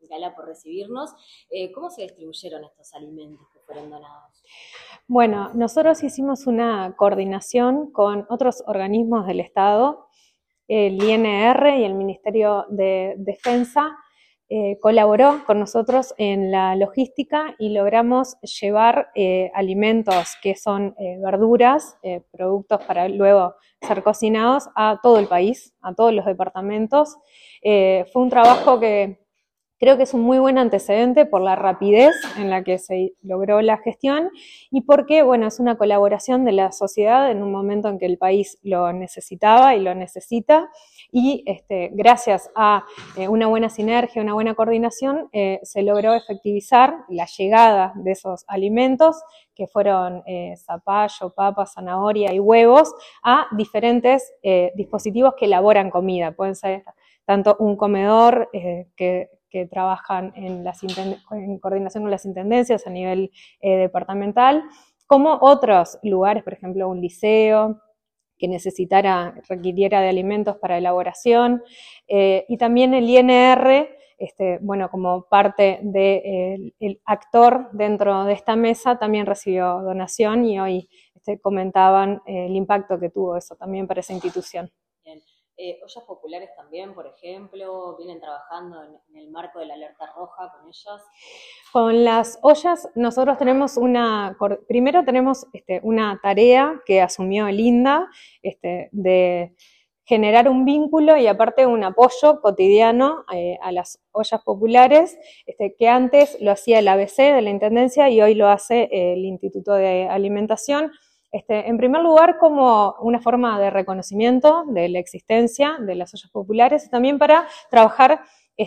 Micaela, por recibirnos. ¿Cómo se distribuyeron estos alimentos que fueron donados? Bueno, nosotros hicimos una coordinación con otros organismos del Estado, el INR y el Ministerio de Defensa. Colaboró con nosotros en la logística y logramos llevar alimentos que son verduras, productos para luego ser cocinados a todo el país, a todos los departamentos. Fue un trabajo que creo que es un muy buen antecedente por la rapidez en la que se logró la gestión y porque, bueno, es una colaboración de la sociedad en un momento en que el país lo necesitaba y lo necesita, y gracias a una buena sinergia, una buena coordinación, se logró efectivizar la llegada de esos alimentos, que fueron zapallo, papa, zanahoria y huevos, a diferentes dispositivos que elaboran comida. Pueden ser tanto un comedor que trabajan en coordinación con las intendencias a nivel departamental, como otros lugares, por ejemplo, un liceo que requiriera de alimentos para elaboración, y también el INR, bueno, como parte del actor dentro de esta mesa, también recibió donación y hoy comentaban el impacto que tuvo eso también para esa institución. Bien. Ollas populares también, por ejemplo, vienen trabajando en el marco de la alerta roja con ellas. Con las ollas nosotros tenemos primero tenemos una tarea que asumió el INDA, de generar un vínculo y aparte un apoyo cotidiano a las ollas populares, que antes lo hacía el ABC de la Intendencia y hoy lo hace el Instituto de Alimentación. En primer lugar, como una forma de reconocimiento de la existencia de las ollas populares y también para trabajar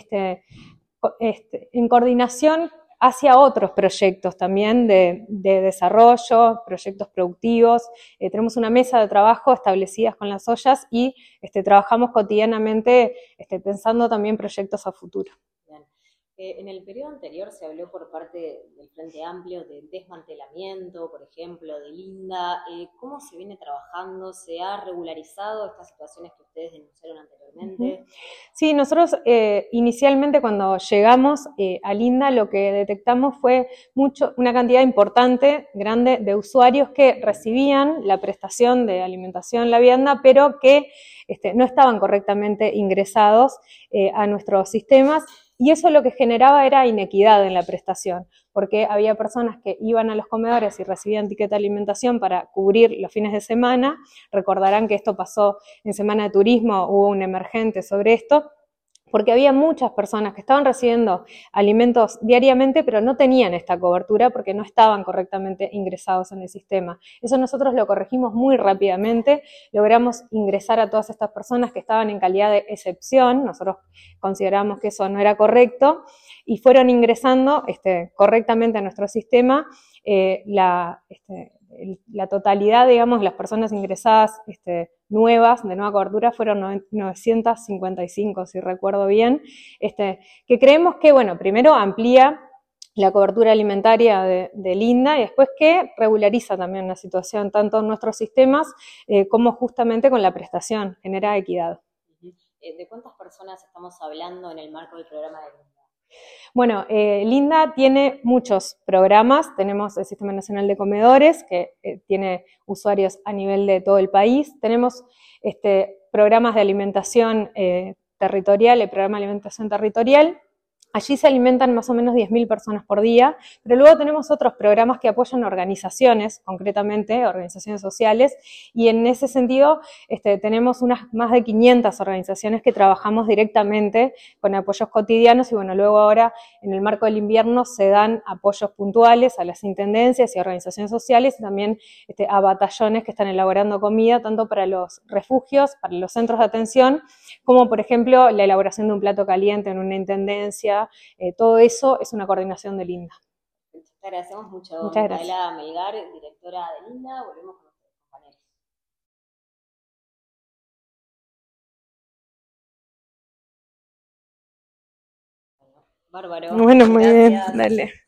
en coordinación hacia otros proyectos también de desarrollo, proyectos productivos. Tenemos una mesa de trabajo establecida con las ollas y trabajamos cotidianamente pensando también proyectos a futuro. Bien. En el periodo anterior se habló por parte del Frente Amplio de desmantelamiento, por ejemplo, de Linda. ¿Cómo se viene trabajando? ¿Se ha regularizado estas situaciones que ustedes denunciaron anteriormente? Sí, nosotros inicialmente cuando llegamos a Linda lo que detectamos fue una cantidad importante, grande, de usuarios que recibían la prestación de alimentación, la vianda, pero que no estaban correctamente ingresados a nuestros sistemas, y eso lo que generaba era inequidad en la prestación, porque había personas que iban a los comedores y recibían ticket de alimentación para cubrir los fines de semana. Recordarán que esto pasó en Semana de Turismo, hubo un emergente sobre esto, porque había muchas personas que estaban recibiendo alimentos diariamente, pero no tenían esta cobertura porque no estaban correctamente ingresados en el sistema. Eso nosotros lo corregimos muy rápidamente, logramos ingresar a todas estas personas que estaban en calidad de excepción, nosotros consideramos que eso no era correcto, y fueron ingresando correctamente a nuestro sistema. La totalidad, digamos, de las personas ingresadas nuevas, de nueva cobertura, fueron 955, si recuerdo bien, que creemos que, bueno, primero amplía la cobertura alimentaria de Linda y después que regulariza también la situación, tanto en nuestros sistemas como justamente con la prestación, genera equidad. ¿De cuántas personas estamos hablando en el marco del programa de Linda? Bueno, Linda tiene muchos programas. Tenemos el Sistema Nacional de Comedores, que tiene usuarios a nivel de todo el país. Tenemos programas de alimentación territorial, el programa de alimentación territorial. Allí se alimentan más o menos 10.000 personas por día, pero luego tenemos otros programas que apoyan organizaciones, concretamente organizaciones sociales, y en ese sentido tenemos más de 500 organizaciones que trabajamos directamente con apoyos cotidianos, y bueno, luego ahora en el marco del invierno se dan apoyos puntuales a las intendencias y organizaciones sociales, y también a batallones que están elaborando comida, tanto para los refugios, para los centros de atención, como por ejemplo la elaboración de un plato caliente en una intendencia. Todo eso es una coordinación de Linda. Te agradecemos mucho, Muchas gracias. Micaela Melgar, directora de Linda. Volvemos con ustedes, compañeros. Bárbaro. Bueno, muy Gracias. bien, dale.